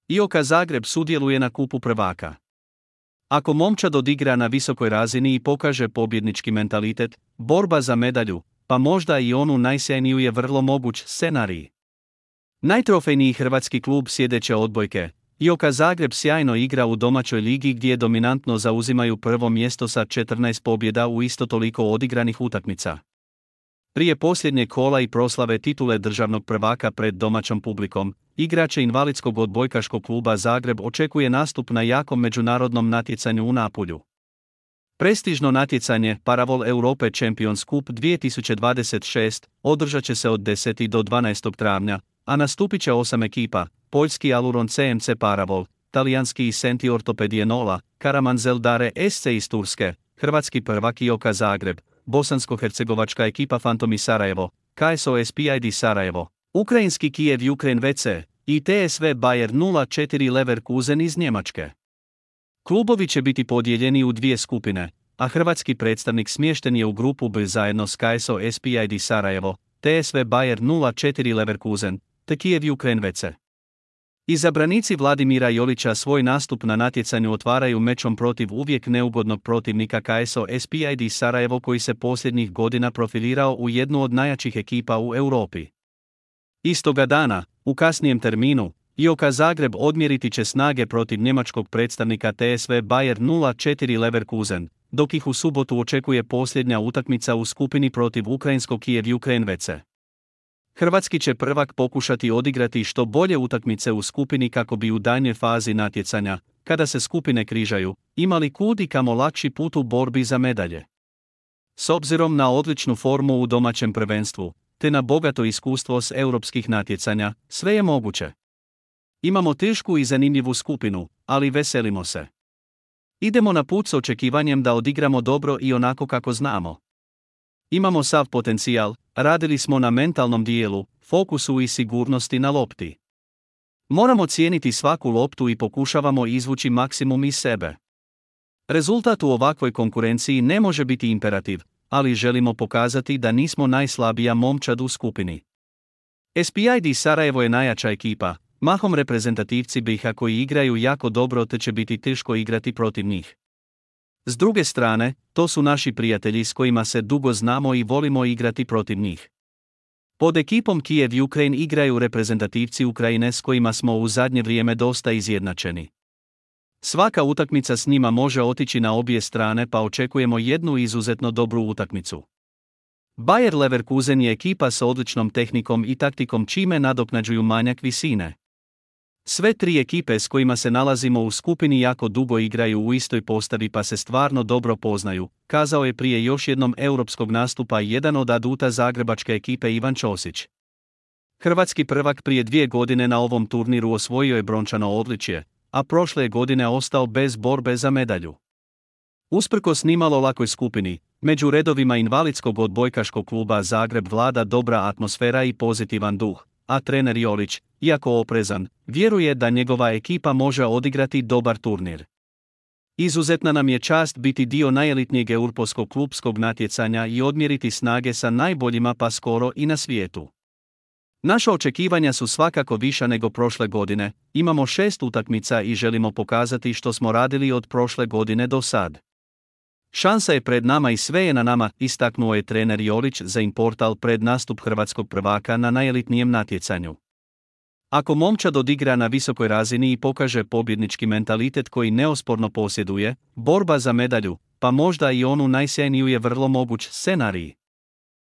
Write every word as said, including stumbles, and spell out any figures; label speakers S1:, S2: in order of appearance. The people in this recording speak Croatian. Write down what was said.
S1: I O K Zagreb sudjeluje na kupu prvaka. Ako momčad odigra na visokoj razini i pokaže pobjednički mentalitet, borba za medalju, pa možda i onu najsjajniju je vrlo moguć scenarij. Najtrofejniji hrvatski klub sljedeće odbojke, I O K Zagreb sjajno igra u domaćoj ligi gdje dominantno zauzimaju prvo mjesto sa četrnaest pobjeda u isto toliko odigranih utakmica. Prije posljednje kola i proslave titule državnog prvaka pred domaćom publikom, igrače invalidskog odbojkaškog kluba Zagreb očekuje nastup na jakom međunarodnom natjecanju u Napulju. Prestižno natjecanje Paravol Europe Champions Cup dvije tisuće dvadeset šest održat će se od desetog do dvanaestog travnja, a nastupit će osam ekipa: poljski Aluron C M C Paravol, talijanski Senti Ortopedije Nola, Karaman Zeldare S C iz Turske, hrvatski prvak I O K Zagreb, bosansko-hercegovačka ekipa Fantomi Sarajevo, K S O S P I D Sarajevo, ukrajinski Kijev Ukraine V C i T S V Bayer nula četiri Leverkusen iz Njemačke. Klubovi će biti podijeljeni u dvije skupine, a hrvatski predstavnik smješten je u grupu B zajedno s K S O S P I D Sarajevo, T S V Bayer nula četiri Leverkusen, te Kijev Ukraine V C. Izabranici Vladimira Jolića svoj nastup na natjecanju otvaraju mečom protiv uvijek neugodnog protivnika K S O S P I D Sarajevo koji se posljednjih godina profilirao u jednu od najjačih ekipa u Europi. Istoga dana, u kasnijem terminu, I O K Zagreb odmjeriti će snage protiv njemačkog predstavnika T S V Bayer nula četiri Leverkusen, dok ih u subotu očekuje posljednja utakmica u skupini protiv ukrajinskog Kijev Ukraine V C. Hrvatski će prvak pokušati odigrati što bolje utakmice u skupini kako bi u daljnjoj fazi natjecanja, kada se skupine križaju, imali kud i kamo lakši put u borbi za medalje. S obzirom na odličnu formu u domaćem prvenstvu, te na bogato iskustvo s europskih natjecanja, sve je moguće. Imamo tešku i zanimljivu skupinu, ali veselimo se. Idemo na put s očekivanjem da odigramo dobro i onako kako znamo. Imamo sav potencijal, radili smo na mentalnom dijelu, fokusu i sigurnosti na lopti. Moramo cijeniti svaku loptu i pokušavamo izvući maksimum iz sebe. Rezultat u ovakvoj konkurenciji ne može biti imperativ, ali želimo pokazati da nismo najslabija momčad u skupini. S P I D Sarajevo je najjača ekipa, mahom reprezentativci B iH koji igraju jako dobro te će biti teško igrati protiv njih. S druge strane, to su naši prijatelji s kojima se dugo znamo i volimo igrati protiv njih. Pod ekipom Kijev Ukraine igraju reprezentativci Ukrajine s kojima smo u zadnje vrijeme dosta izjednačeni. Svaka utakmica s njima može otići na obje strane pa očekujemo jednu izuzetno dobru utakmicu. Bayer Leverkusen je ekipa s odličnom tehnikom i taktikom čime nadoknađuju manjak visine. Sve tri ekipe s kojima se nalazimo u skupini jako dugo igraju u istoj postavi pa se stvarno dobro poznaju, kazao je prije još jednom europskog nastupa jedan od aduta zagrebačke ekipe Ivan Ćosić. Hrvatski prvak prije dvije godine na ovom turniru osvojio je brončano odličje, a prošle godine ostao bez borbe za medalju. Usprkos nimalo lakoj skupini, među redovima invalidskog odbojkaškog kluba Zagreb vlada dobra atmosfera i pozitivan duh, a trener Jolić, iako oprezan, vjeruje da njegova ekipa može odigrati dobar turnir. Izuzetna nam je čast biti dio najelitnijeg europskog klubskog natjecanja i odmjeriti snage sa najboljima pa skoro i na svijetu. Naša očekivanja su svakako viša nego prošle godine, imamo šest utakmica i želimo pokazati što smo radili od prošle godine do sad. Šansa je pred nama i sve je na nama, istaknuo je trener Jolić za Importal pred nastup hrvatskog prvaka na najelitnijem natjecanju. Ako momčad odigra na visokoj razini i pokaže pobjednički mentalitet koji neosporno posjeduje, borba za medalju, pa možda i onu najsjajniju je vrlo moguć scenarij.